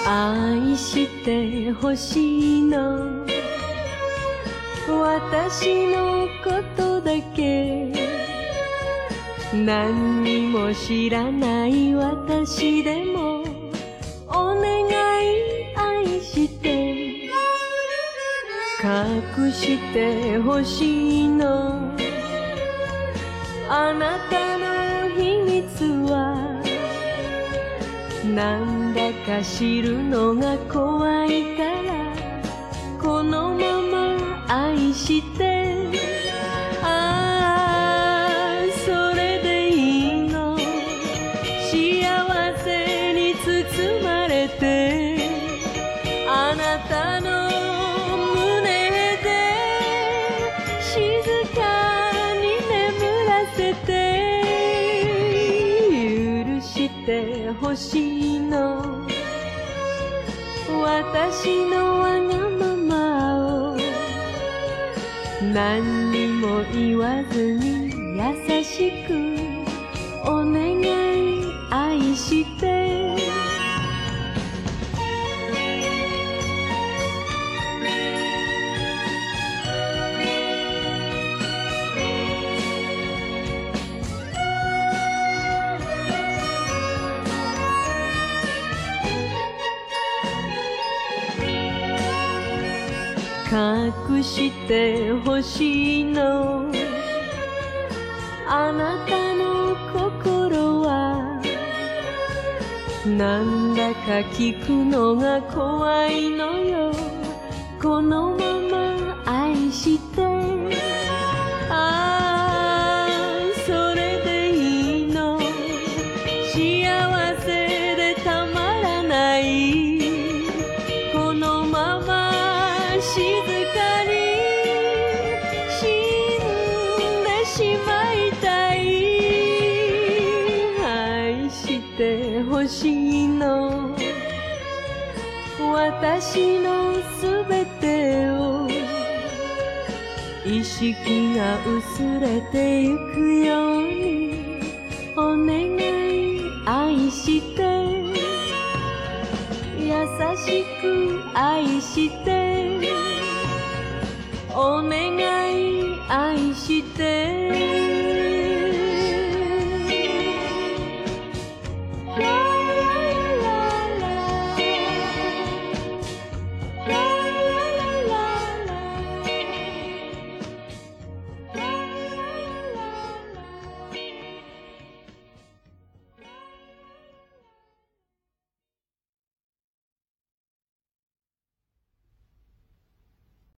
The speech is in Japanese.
愛してほしいの私のことだけ何にも知らない私でもお願い愛して隠してほしいのあなたの秘密はなんだか知るのが怖いからこのまま愛してああそれでいいの幸せに包まれてあなたの胸で静かに眠らせて許してほしいの私のわがままを何にも言わずに優しくお願い愛して隠してほしいのあなたの心はなんだか聞くのが怖いのよこのまま愛してああそれでいいの幸せでたまらないこのまま静かに死んでしまいたい愛してほしいの私のすべてを意識が薄れてゆくようにお願い愛して優しく愛してお願い愛して